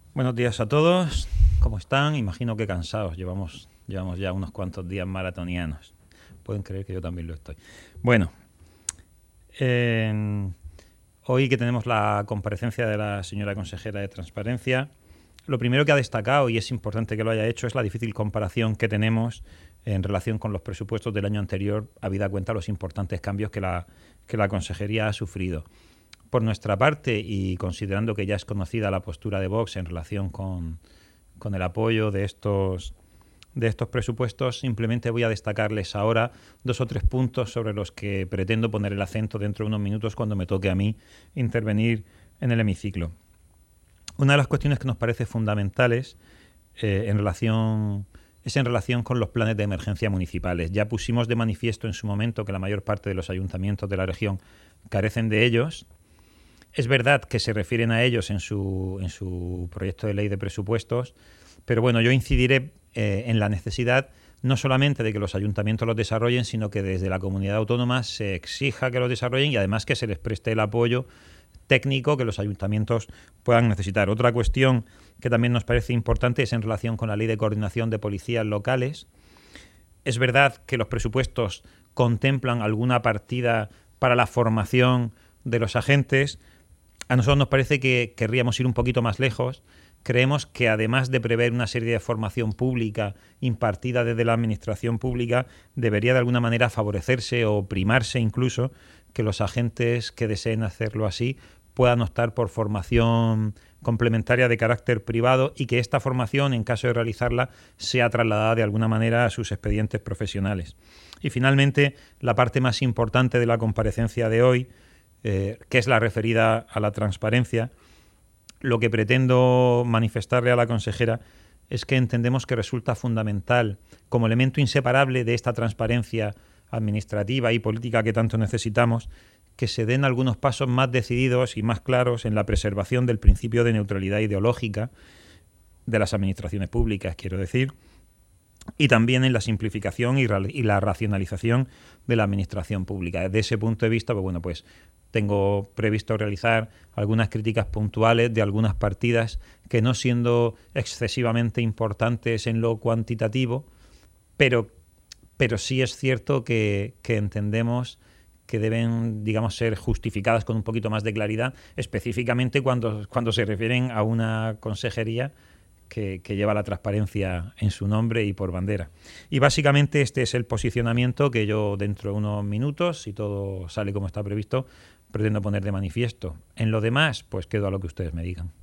Buenos días a todos. ¿Cómo están? Imagino que cansados. Llevamos ya unos cuantos días maratonianos. Pueden creer que yo también lo estoy. Bueno, eh, hoy que tenemos la comparecencia de la señora consejera de Transparencia, lo primero que ha destacado, y es importante que lo haya hecho, es la difícil comparación que tenemos en relación con los presupuestos del año anterior, habida cuenta los importantes cambios que la consejería ha sufrido. Por nuestra parte, y considerando que ya es conocida la postura de Vox en relación con el apoyo de estos presupuestos, simplemente voy a destacarles ahora 2 o 3 puntos sobre los que pretendo poner el acento dentro de unos minutos cuando me toque a mí intervenir en el hemiciclo. Una de las cuestiones que nos parece fundamentales en relación con los planes de emergencia municipales. Ya pusimos de manifiesto en su momento que la mayor parte de los ayuntamientos de la región carecen de ellos. Es verdad que se refieren a ellos en su proyecto de ley de presupuestos, pero bueno, yo incidiré en la necesidad no solamente de que los ayuntamientos los desarrollen, sino que desde la comunidad autónoma se exija que los desarrollen y además que se les preste el apoyo técnico que los ayuntamientos puedan necesitar. Otra cuestión que también nos parece importante es en relación con la Ley de Coordinación de Policías Locales. Es verdad que los presupuestos contemplan alguna partida para la formación de los agentes. A nosotros nos parece que querríamos ir un poquito más lejos. Creemos que además de prever una serie de formación pública impartida desde la administración pública, debería de alguna manera favorecerse o primarse incluso que los agentes que deseen hacerlo así puedan optar por formación complementaria de carácter privado y que esta formación, en caso de realizarla, sea trasladada de alguna manera a sus expedientes profesionales. Y finalmente, la parte más importante de la comparecencia de hoy, que es la referida a la transparencia, lo que pretendo manifestarle a la consejera es que entendemos que resulta fundamental, como elemento inseparable de esta transparencia administrativa y política que tanto necesitamos, que se den algunos pasos más decididos y más claros en la preservación del principio de neutralidad ideológica de las administraciones públicas, quiero decir, y también en la simplificación y la racionalización de la administración pública. Desde ese punto de vista, pues tengo previsto realizar algunas críticas puntuales de algunas partidas que, no siendo excesivamente importantes en lo cuantitativo, pero sí es cierto que entendemos que deben, ser justificadas con un poquito más de claridad, específicamente cuando se refieren a una consejería que lleva la transparencia en su nombre y por bandera. Y básicamente este es el posicionamiento que yo, dentro de unos minutos, si todo sale como está previsto, pretendo poner de manifiesto. En lo demás, pues quedo a lo que ustedes me digan.